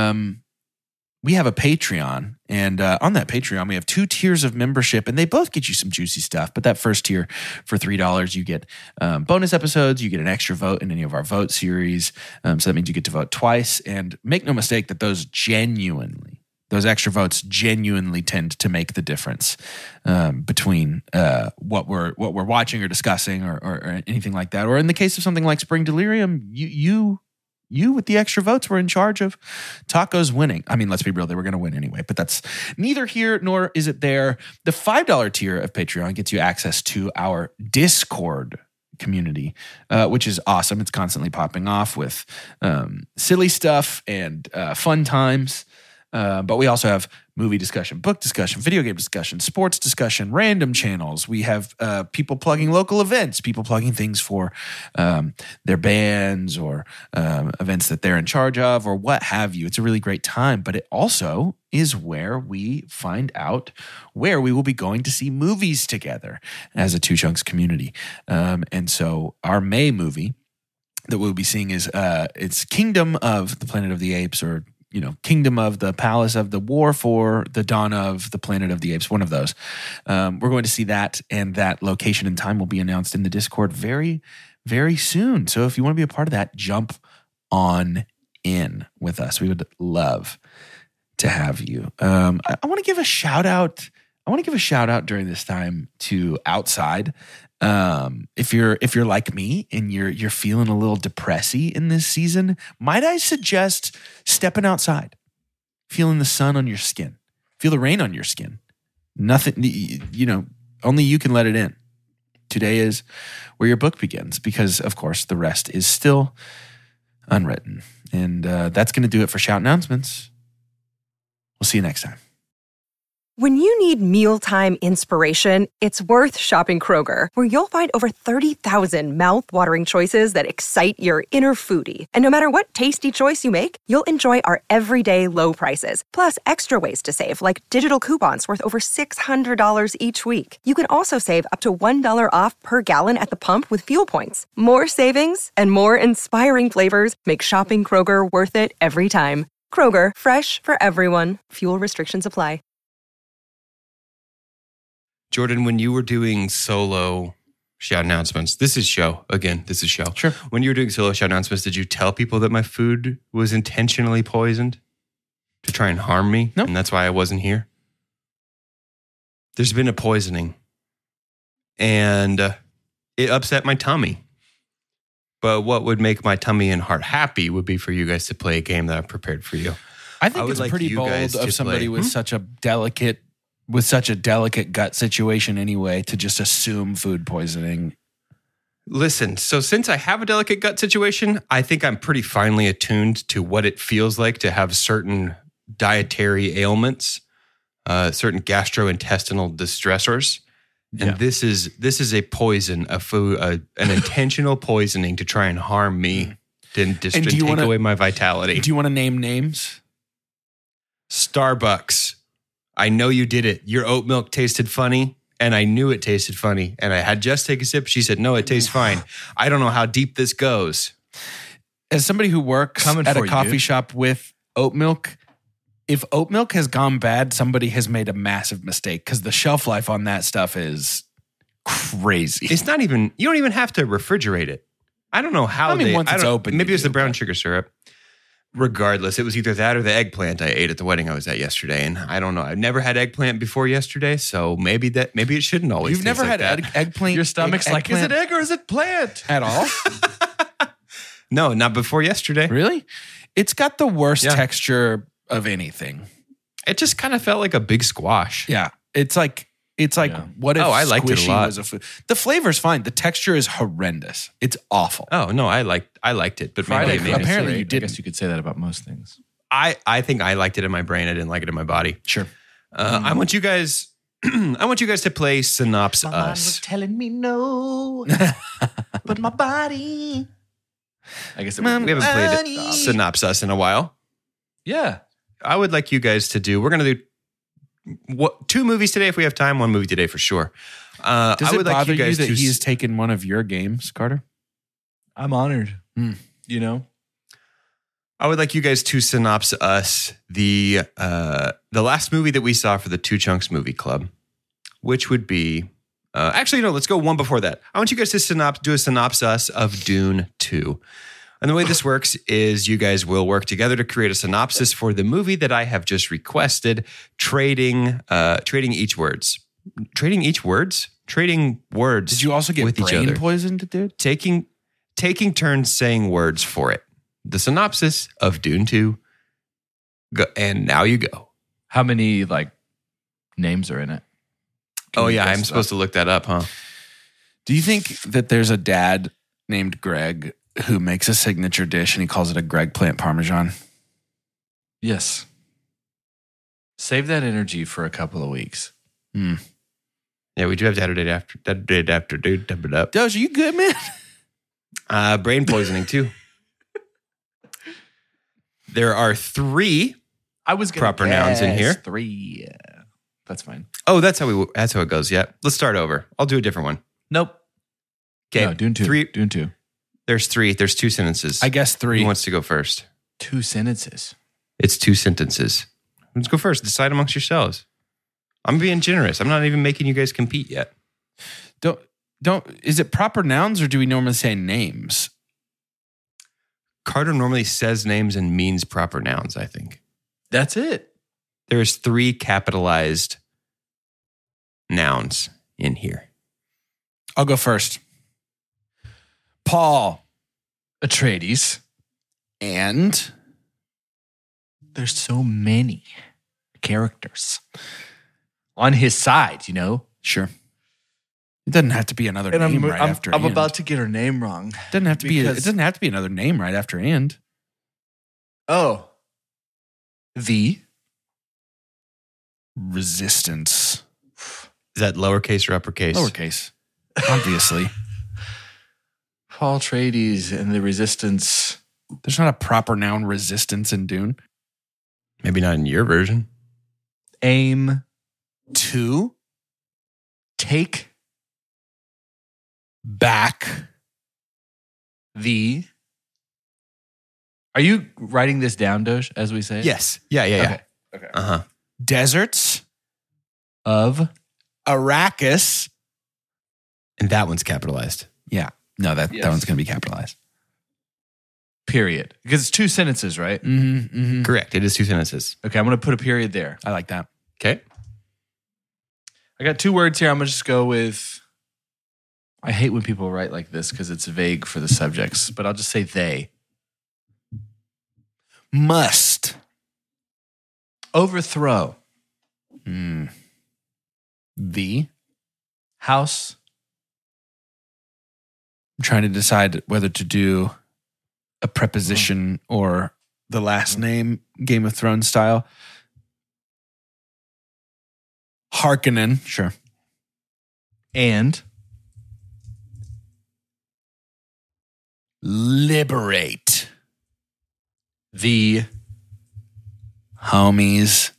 we have a Patreon, and on that Patreon, we have 2 tiers of membership, and they both get you some juicy stuff. But that first tier, for $3, you get bonus episodes, you get an extra vote in any of our vote series. So that means you get to vote twice. And make no mistake that those extra votes genuinely tend to make the difference between what we're watching or discussing or anything like that. Or in the case of something like Spring Delirium, you with the extra votes were in charge of tacos winning. I mean, let's be real, they were going to win anyway, but that's neither here nor is it there. The $5 tier of Patreon gets you access to our Discord community, which is awesome. It's constantly popping off with silly stuff and fun times. But we also have movie discussion, book discussion, video game discussion, sports discussion, random channels. We have people plugging local events, people plugging things for their bands or events that they're in charge of or what have you. It's a really great time, but it also is where we find out where we will be going to see movies together as a Two Chunks community. And so our May movie that we'll be seeing is it's Kingdom of the Planet of the Apes, or Kingdom of the Palace of the War for the Dawn of the Planet of the Apes, one of those. We're going to see that, and that location and time will be announced in the Discord very, very soon. So if you want to be a part of that, jump on in with us. We would love to have you. I want to give a shout out. I want to give a shout out during this time to Outside. If you're like me and you're feeling a little depressy in this season, might I suggest stepping outside, feeling the sun on your skin, feel the rain on your skin. Nothing, only you can let it in. Today is where your book begins, because of course the rest is still unwritten. And that's going to do it for Shout Announcements. We'll see you next time.
When you need mealtime inspiration, it's worth shopping Kroger, where you'll find over 30,000 mouth-watering choices that excite your inner foodie. And no matter what tasty choice you make, you'll enjoy our everyday low prices, plus extra ways to save, like digital coupons worth over $600 each week. You can also save up to $1 off per gallon at the pump with fuel points. More savings and more inspiring flavors make shopping Kroger worth it every time. Kroger, fresh for everyone. Fuel restrictions apply.
Jordan, when you were doing solo Shout Announcements, this is show.
Sure.
When you were doing solo Shout Announcements, did you tell people that my food was intentionally poisoned to try and harm me?
No.
And that's why I wasn't here? There's been a poisoning. And it upset my tummy. But what would make my tummy and heart happy would be for you guys to play a game that I've prepared for you.
I think
would
it's
like
pretty
you
bold
guys to
of somebody
play.
with such a delicate gut situation anyway to just assume food poisoning.
Listen, so since I have a delicate gut situation, I think I'm pretty finely attuned to what it feels like to have certain dietary ailments, certain gastrointestinal distressors. And this is a poison, a food, an intentional poisoning to try and harm me, to take away my vitality.
Do you want to name names?
Starbucks. I know you did it. Your oat milk tasted funny, and I knew it tasted funny. And I had just take a sip. She said, no, it tastes fine. I don't know how deep this goes.
As somebody who works at a coffee shop with oat milk, if oat milk has gone bad, somebody has made a massive mistake because the shelf life on that stuff is crazy.
It's not even, you don't even have to refrigerate it. I don't know how
once it's open,
maybe
you
it's the
do,
brown
but-
sugar syrup. Regardless, it was either that or the eggplant I ate at the wedding I was at yesterday. And I don't know. I've never had eggplant before yesterday, so maybe it shouldn't always
You've
taste
never
like
had
that.
eggplant?
Your stomach's like, is it
eggplant
egg or is it plant?
at all?
No, not before yesterday.
Really? It's got the worst
Yeah.
texture of anything.
It just kind of felt like a big squash.
Yeah. It's like what if
I liked it a
squishy
lot.
was a food? The flavor's fine. The texture is horrendous. It's awful.
Oh, no, I liked it, but maybe
Friday,
maybe-
apparently
I
you didn't.
guess you could say that about most things.
I think I liked it in my brain. I didn't like it in my body.
Sure.
I want you guys to play Synopsis Us.
telling me no, but my body. I guess it
Mom,
was,
We haven't played Synopsis Us in a while.
yeah.
I would like you guys to do. We're going to do 2 movies today if we have time. 1 movie today for sure.
Does
I
it
would like
bother
you guys
that
to.
he's taken one of your games, Carter?
I'm honored. You know,
I would like you guys to synopsis us the last movie that we saw for the Two Chunks Movie Club, which would be actually no. Let's go one before that. I want you guys to do a synopsis of Dune 2. And the way this works is you guys will work together to create a synopsis for the movie that I have just requested, trading words.
Did you also get
with each
brain
other.
poisoned, dude?
Taking turns saying words for it. The synopsis of Dune 2. Go, and now you go.
how many like names are in it?
Oh
you
yeah,
guess
I'm supposed to look that up, huh?
Do you think that there's a dad named Greg who makes a signature dish and he calls it a Greg plant parmesan?
Yes. Save that energy for a couple of weeks.
Yeah, we do have that date after, dude.
Doge, are you good, man?
Brain poisoning too. There are 3.
I was gonna
Proper nouns in
guess
here.
3. Yeah, that's fine.
Oh, that's how it goes. Yeah, let's start over. I'll do a different one.
Nope.
Okay,
No, Dune 2.
3.
Dune 2.
There's 3. There's 2 sentences.
I guess 3.
Who wants to go first?
2 sentences.
It's 2 sentences. Let's go first. Decide amongst yourselves. I'm being generous. I'm not even making you guys compete yet.
Don't. Is it proper nouns or do we normally say names?
Carter normally says names and means proper nouns, I think.
That's it.
There's 3 capitalized nouns in here.
I'll go first. Paul
Atreides.
and
There's so many characters on his side, you know?
sure. It doesn't have to be another
And
name
I'm,
right
I'm,
after
I'm
and.
about to get her name wrong.
It doesn't have to be. It
because-
doesn't have to be another name right after and.
Oh. The
Resistance.
Is that lowercase or uppercase?
Lowercase. Obviously.
Paul Atreides and the Resistance.
There's not a proper noun resistance in Dune.
Maybe not in your version.
Aim.
To
Take
back.
the. Are you writing this down, Doge, as we say it?
Yes. Yeah.
Okay.
Uh-huh.
Deserts.
Of.
Arrakis.
And that one's capitalized.
Yeah. No, that
Yes.
one's going to be capitalized.
Period. Because it's two sentences, right?
Mm-hmm, mm-hmm.
Correct. It is two sentences.
Okay, I'm going to put a period there.
I like that.
Okay.
I got two words here. I'm going to just go with. I hate when people write like this because it's vague for the subjects, but I'll just say they.
Must.
Overthrow.
The.
House.
I'm trying to decide whether to do a preposition or the last name, Game of Thrones style. Harkonnen, sure.
And.
Liberate.
The.
Homies.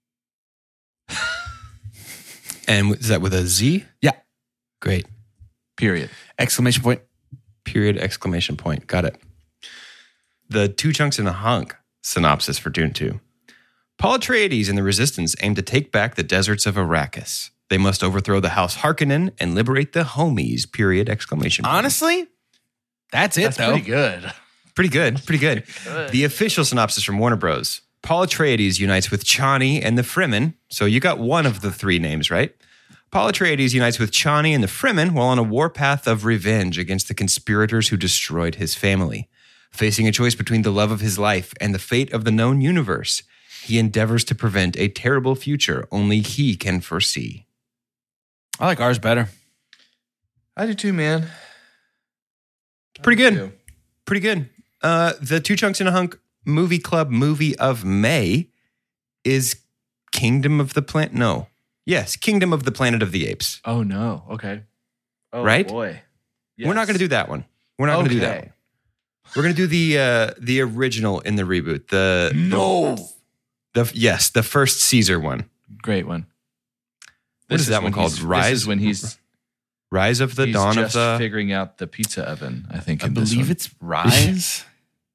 And is that with a Z?
Yeah.
Great.
Period.
Exclamation point.
Period, exclamation point. Got it. The Two Chunks in a Hunk synopsis for Dune 2. Paul Atreides and the Resistance aim to take back the deserts of Arrakis. They must overthrow the House Harkonnen and liberate the homies, period, exclamation point.
Honestly, that's it,
That's
though.
pretty good.
Pretty good, pretty good. The official synopsis from Warner Bros. Paul Atreides unites with Chani and the Fremen. So you got one of the three names, right? Paul Atreides unites with Chani and the Fremen while on a warpath of revenge against the conspirators who destroyed his family. Facing a choice between the love of his life and the fate of the known universe, he endeavors to prevent a terrible future only he can foresee.
I like ours better.
I do too, man.
Pretty good. Pretty good. The Two Chunks in a Hunk Movie Club movie of May is Kingdom of the Planet. No. Yes, Kingdom of the Planet of the Apes.
Oh, no. Okay. Oh,
Right?
boy.
We're not going to do that one. We're not going to do that one. We're going to do the original in the reboot. The first Caesar one.
Great one.
What is that
when
one called?
This
Rise?
is when he's
Rise of the Dawn of
just
the...
figuring out the pizza oven, I think.
I
in this
believe
one.
it's Rise,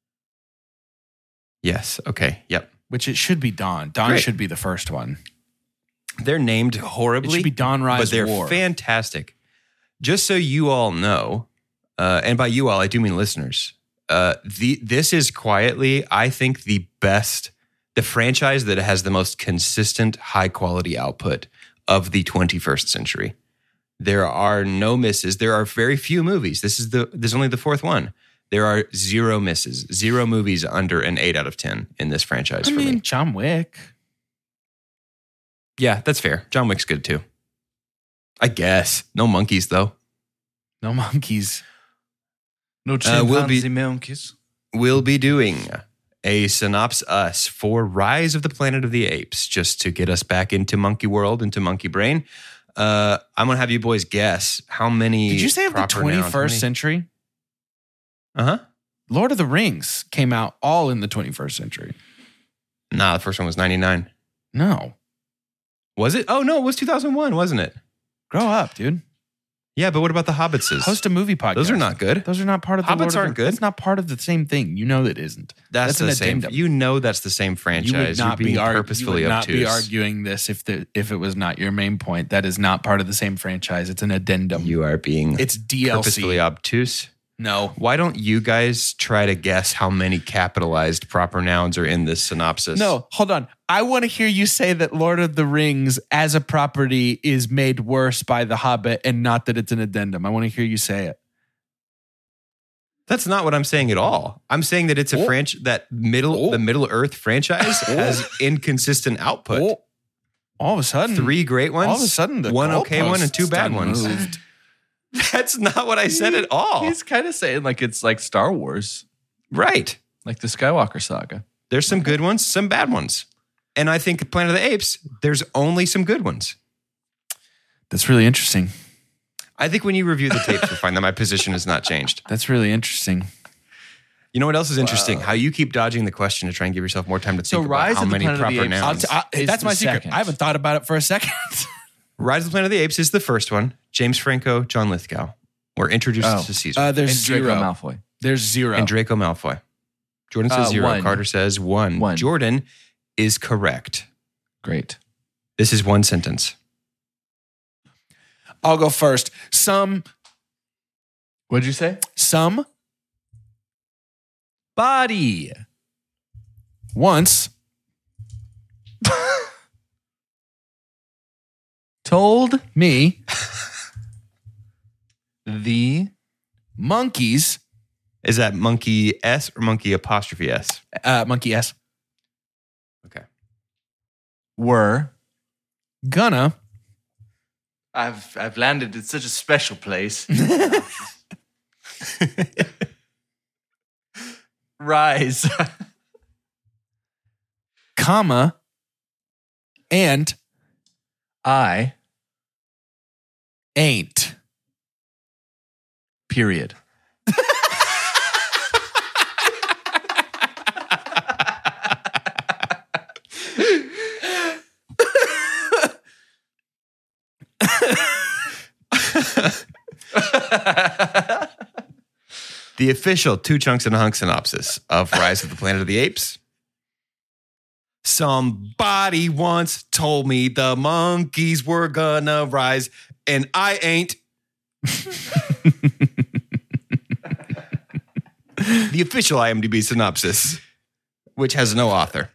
Yes. Okay. Yep.
which it should be Dawn. Dawn
Great.
should be the first one.
They're named
It
horribly.
should be Dawn, Rise,
but they're
War.
fantastic. Just so you all know, and by you all, I do mean listeners. This is quietly, I think, the franchise that has the most consistent, high quality output of the 21st century. There are no misses. There are very few movies. There's only the fourth one. There are zero misses, zero movies under an 8 out of 10 in this franchise
I
for
mean,
me.
John Wick.
Yeah, that's fair. John Wick's good too. I guess. No monkeys though.
No monkeys.
No
we'll be-
chimpanzee monkeys.
We'll be doing a synopsis for Rise of the Planet of the Apes, just to get us back into monkey world, into monkey brain. I'm going to have you boys guess how many.
Did you say of the
proper nouns,
21st century?
Uh-huh.
Lord of the Rings came out all in the 21st century.
Nah, the first one was 99.
No.
Was it? Oh, no, it was 2001, wasn't it?
Grow up, dude.
Yeah, but what about the Hobbitses?
Host a movie podcast.
Those are not good.
Those are not part of the
Hobbits
Lord of
aren't
the,
good.
That's not part of the same thing. You know that isn't.
That's
an
the same.
addendum.
You know that's the same franchise.
You would not
You're being
be
purposefully
you would
obtuse.
not be arguing this if it was not your main point. That is not part of the same franchise. It's an addendum.
You are being
It's
purposefully
DLC.
obtuse.
No.
Why don't you guys try to guess how many capitalized proper nouns are in this synopsis?
No, hold on. I want to hear you say that Lord of the Rings as a property is made worse by The Hobbit and not that it's an addendum. I want to hear you say it.
That's not what I'm saying at all. I'm saying that it's a the Middle Earth franchise has inconsistent output.
All of a sudden,
3 great ones,
all of a sudden, the
one okay one, and 2
goalposts
bad
done
ones.
moved.
That's not what I said at all.
He's kind of saying like it's like Star Wars,
Right.
like the Skywalker saga.
There's some good ones, some bad ones. And I think Planet of the Apes, there's only some good ones.
That's really interesting.
I think when you review the tapes, you'll find that my position has not changed.
That's really interesting.
You know what else is interesting? How you keep dodging the question to try and give yourself more time to think
Rise
about how
of the
many
Planet of the
proper
Apes.
nouns.
Is
That's
the
my secret.
second.
I haven't thought about it for a second.
Rise of the Planet of the Apes is the first one. James Franco, John Lithgow. We're introduced to Caesar.
There's
And Draco
zero.
Malfoy.
There's zero.
and Draco Malfoy. Jordan says 0.
1.
Carter says 1.
1.
Jordan is correct.
Great.
This is one sentence.
I'll go first. Some
What'd you say? Body.
once
Told
me
the
monkeys,
Is that monkey S or monkey apostrophe S?
monkey S,
Okay.
were.
gonna
I've landed in such a special place. Rise.
comma, and
I.
ain't.
Period.
The official 2 chunks and a hunk synopsis of Rise of the Planet of the Apes. Somebody once told me the monkeys were gonna rise, and I ain't. The official IMDb synopsis, which has no author.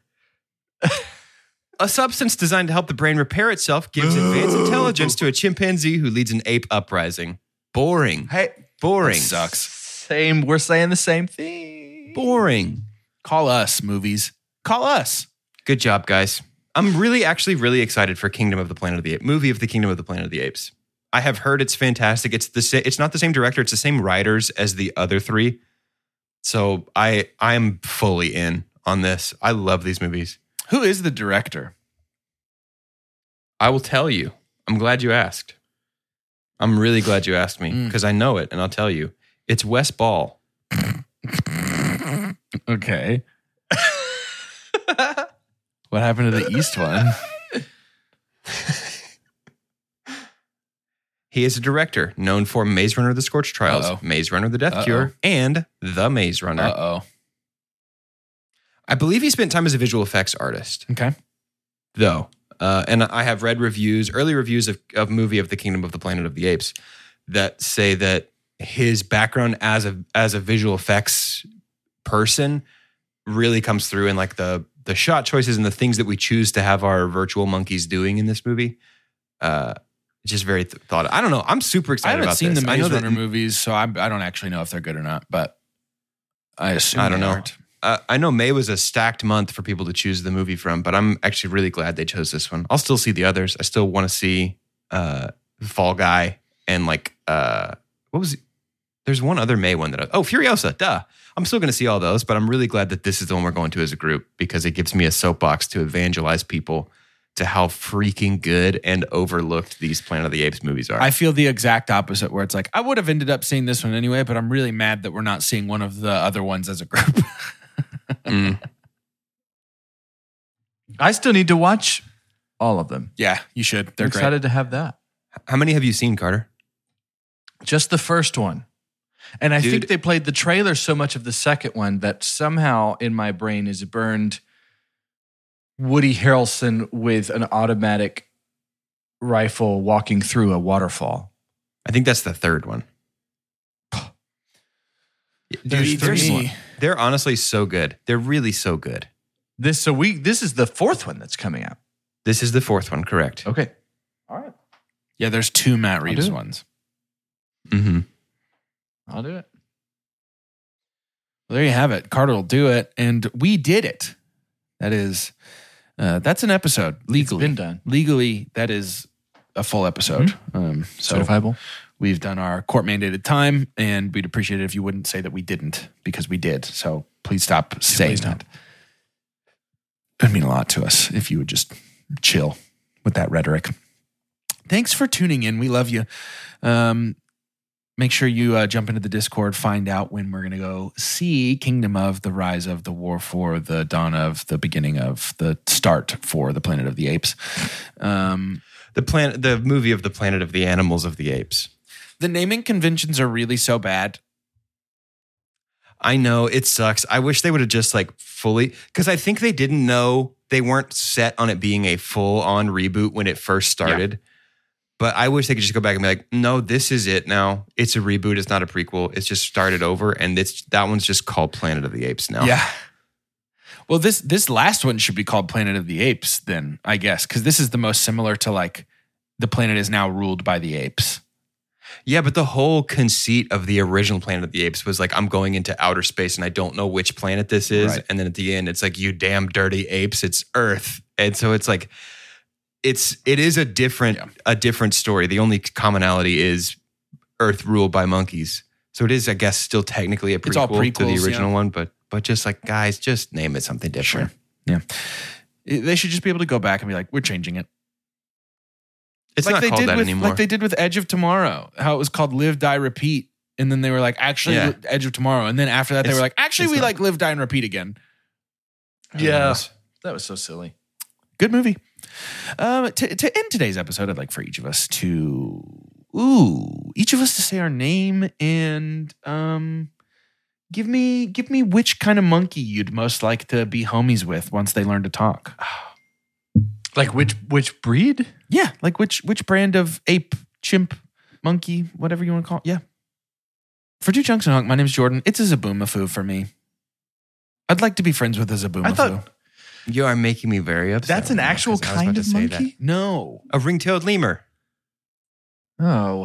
A substance designed to help the brain repair itself gives advanced intelligence to a chimpanzee who leads an ape uprising. Boring.
Hey,
Boring.
Sucks.
same. We're saying the same thing.
Boring.
Call us, movies. Call us.
Good job, guys. I'm actually really excited for Kingdom of the Planet of the Apes, movie of the Kingdom of the Planet of the Apes. I have heard it's fantastic. It's not the same director. It's the same writers as the other 3. So I'm fully in on this. I love these movies.
Who is the director?
I will tell you. I'm glad you asked. I'm really glad you asked me because I know it, and I'll tell you. It's Wes Ball.
Okay. What happened to the East one?
He is a director known for Maze Runner: The Scorched Trials,
Uh-oh.
Maze Runner: The Death Cure, and The Maze Runner.
Uh-oh.
I believe he spent time as a visual effects artist,
Okay.
though. And I have read early reviews of movie of the Kingdom of the Planet of the Apes that say that his background as a visual effects person really comes through in like the shot choices and the things that we choose to have our virtual monkeys doing in this movie. Just very thought. I don't know. I'm super
I
excited
haven't
about
seen
this.
the
I know
Maze
that
Runner movies, so I don't actually know if they're good or not, but I assume
I don't
they
know.
aren't.
I know May was a stacked month for people to choose the movie from, but I'm actually really glad they chose this one. I'll still see the others. I still want to see Fall Guy and like what was it? There's one other May one Furiosa. Duh. I'm still going to see all those, but I'm really glad that this is the one we're going to as a group because it gives me a soapbox to evangelize people to how freaking good and overlooked these Planet of the Apes movies are.
I feel the exact opposite where it's like, I would have ended up seeing this one anyway, but I'm really mad that we're not seeing one of the other ones as a group.
I still need to watch all of them.
Yeah, you should. They're
I'm
great.
excited to have that.
How many have you seen, Carter?
Just the first one. And I
Dude.
think they played the trailer so much of the second one that somehow in my brain is burned Woody Harrelson with an automatic rifle walking through a waterfall.
I think that's the third one.
There's three.
They're honestly so good. They're really so good.
This is the fourth one that's coming out.
This is the fourth one, correct?
Okay. All right.
Yeah, there's 2 Matt Reeves
do it.
ones.
Mm-hmm.
I'll do it.
Well, there you have it. Carter will do it, and we did it. That is, that's an episode legally.
It's been done.
Legally, that is a full episode. So
Certifiable.
We've done our court-mandated time, and we'd appreciate it if you wouldn't say that we didn't, because we did. So please stop saying that. It would mean a lot to us if you would just chill with that rhetoric. Thanks for tuning in. We love you. Make sure you jump into the Discord, find out when we're going to go see Kingdom of, the Rise of, the War for, the Dawn of, the Beginning of, the Start for the Planet of the Apes.
The movie of the Planet of the Animals of the Apes.
The naming conventions are really so bad.
I know, it sucks. I wish they would have just like fully, because I think they didn't know, they weren't set on it being a full-on reboot when it first started. Yeah. But I wish they could just go back and be like, no, this is it now. It's a reboot. It's not a prequel. It's just started over. And that one's just called Planet of the Apes now.
Yeah. Well, this last one should be called Planet of the Apes then, I guess. Because this is the most similar to like the planet is now ruled by the apes.
Yeah, but the whole conceit of the original Planet of the Apes was like, I'm going into outer space and I don't know which planet this is. Right. And then at the end, it's like, you damn dirty apes, it's Earth. And so it's like, it is a different story. The only commonality is Earth ruled by monkeys. So it is, I guess, still technically a prequel to the original one, but just like, guys, just name it something different.
Sure. Yeah. They should just be able to go back and be like, we're changing it.
It's like not called that anymore.
Like they did with Edge of Tomorrow, how it was called Live, Die, Repeat. And then they were like, actually, Edge of Tomorrow. And then after that, they were like, actually, we like Live, Die, and Repeat again.
Yeah. That was so silly.
Good movie. To end today's episode, I'd like for each of us to say our name and give me which kind of monkey you'd most like to be homies with once they learn to talk.
Like which breed?
Yeah, like which brand of ape, chimp, monkey, whatever you want to call it. Yeah. For Two Chunks and Hunk, my name's Jordan. It's a Zaboomafoo for me. I'd like to be friends with a Zaboomafoo.
You are making me very upset.
That's an actual kind of monkey?
No.
A ring-tailed lemur.
Oh.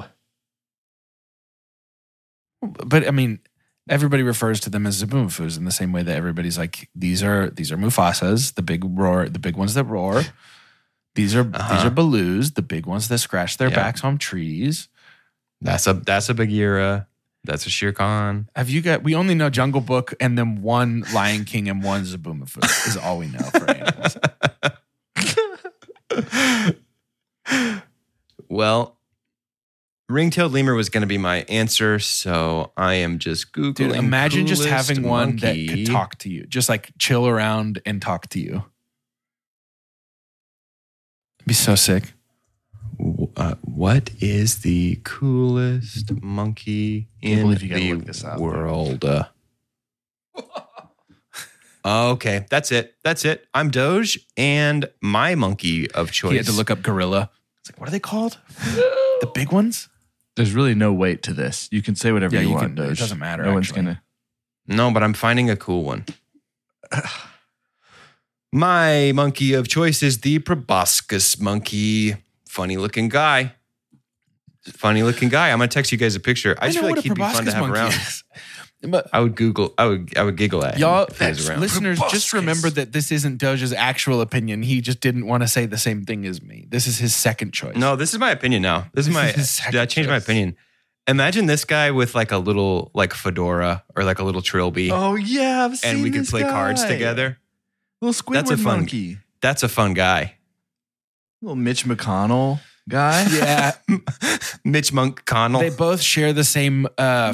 But I mean, everybody refers to them as Zaboomafoo's in the same way that everybody's like, these are Mufasas, the big ones that roar. These are Balus, the big ones that scratch their backs on trees.
That's a Bagheera. That's a Shere Khan.
We only know Jungle Book and then one Lion King and one Zaboomafoo is all we know for animals.
Well, ring-tailed lemur was going to be my answer, so I am just Googling.
Dude, imagine just having one that could talk to you, just like chill around and talk to you. It'd be so sick.
What is the coolest monkey in the world? Okay, that's it. I'm Doge, and my monkey of choice.
He had to look up gorilla. It's like, what are they called? The big ones?
There's really no weight to this. You can say whatever you want, Doge.
It doesn't matter.
No one's gonna.
No, but I'm finding a cool one. My monkey of choice is the proboscis monkey. Funny looking guy. I'm going to text you guys a picture. I just feel like he'd be fun to have around. But I would giggle at him.
Y'all, listeners, just remember that this isn't Doge's actual opinion. He just didn't want to say the same thing as me. This is his second choice.
No, this is my opinion now. I changed my opinion. Imagine this guy with like a little like fedora or like a little trilby.
Oh yeah, I've seen
and we could play cards together.
Little Squidward monkey.
That's a fun guy.
Little Mitch McConnell guy.
Yeah.
Mitch McConnell.
They both share the same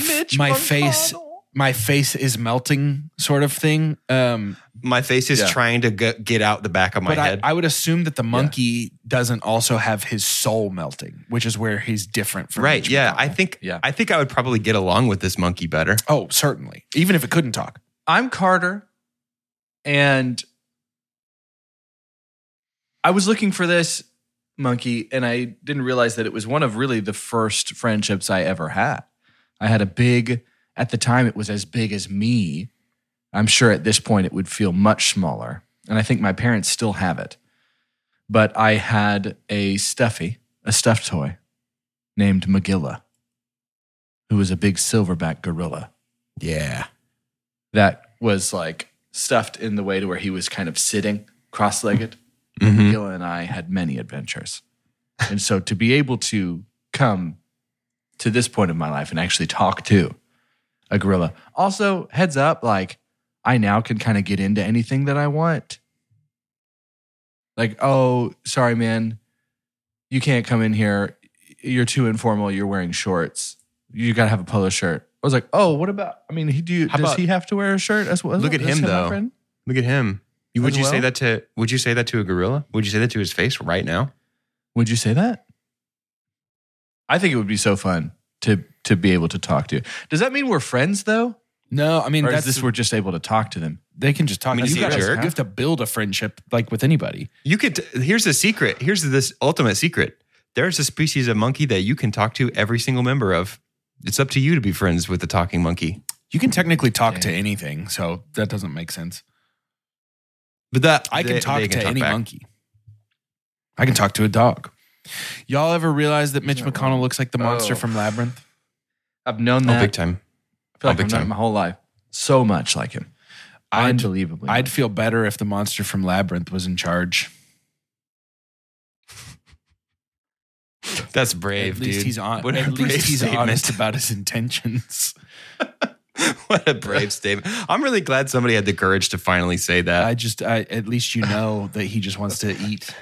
my face is melting sort of thing.
My face is trying to get out the back of my head.
I would assume that the monkey doesn't also have his soul melting, which is where he's different from
Right,
Mitch
yeah.
McConnell.
I think I would probably get along with this monkey better.
Oh, certainly. Even if it couldn't talk.
I'm Carter, and I was looking for this monkey, and I didn't realize that it was one of really the first friendships I ever had. I had at the time, it was as big as me. I'm sure at this point it would feel much smaller, and I think my parents still have it. But I had a stuffed toy named Magilla, who was a big silverback gorilla.
Yeah.
That was like stuffed in the way to where he was kind of sitting cross-legged. Magilla and I had many adventures. And so to be able to come to this point of my life and actually talk to a gorilla. Also, heads up, like I now can kind of get into anything that I want. Like, oh, sorry, man, you can't come in here. You're too informal. You're wearing shorts. You got to have a polo shirt. I was like, oh, what about, I mean, does he have to wear a shirt as well?
Look at him, though. Look at him. Would you say that to a gorilla? Would you say that to his face right now?
Would you say that? I think it would be so fun to be able to talk to. Does that mean we're friends, though?
No, I mean,
or is this we're just able to talk to them?
They can just talk.
I mean,
you
you
have to build a friendship like with anybody.
You could. Here's the secret. Here's this ultimate secret. There's a species of monkey that you can talk to every single member of. It's up to you to be friends with the talking monkey.
You can technically talk to anything, so that doesn't make sense.
But
I can talk to any monkey. I can talk to a dog. Y'all ever realize that Mitch McConnell looks like the monster from Labyrinth?
I've known that.
Oh, big time.
I feel like I've known it my whole life. So much like him. Unbelievably.
I'd feel better if the monster from Labyrinth was in charge.
That's brave, dude.
At least he's honest about his intentions.
What a brave statement. I'm really glad somebody had the courage to finally say that.
At least you know that he just wants to eat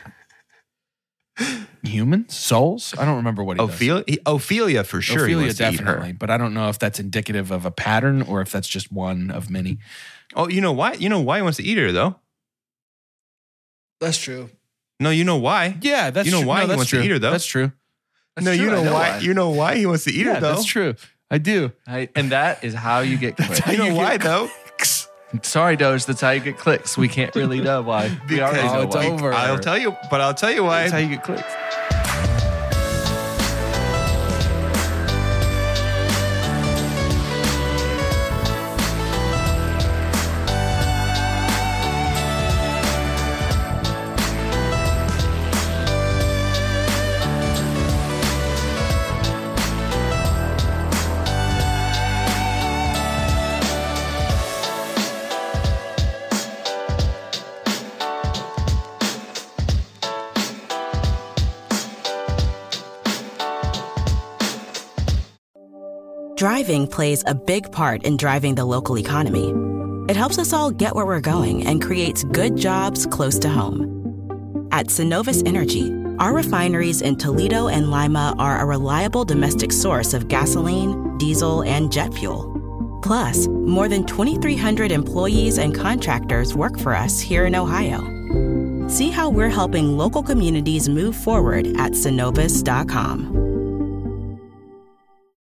humans, souls. I don't remember what he does.
Ophelia for sure.
Ophelia definitely, but I don't know if that's indicative of a pattern or if that's just one of many.
Oh, you know why? You know why he wants to eat her though?
That's true.
No, you know why?
Yeah, that's true.
You know why he wants to eat her though?
That's true.
You know why? You know why he wants to eat her though?
That's true. I do.
And that is how you get clicks.
You know why though?
Sorry, Doge. That's how you get clicks. We can't really know why. We already know
it's
why.
over.
I'll tell you why.
That's how you get clicks.
Driving plays a big part in driving the local economy. It helps us all get where we're going and creates good jobs close to home. At Synovus Energy, our refineries in Toledo and Lima are a reliable domestic source of gasoline, diesel, and jet fuel. Plus, more than 2,300 employees and contractors work for us here in Ohio. See how we're helping local communities move forward at Synovus.com.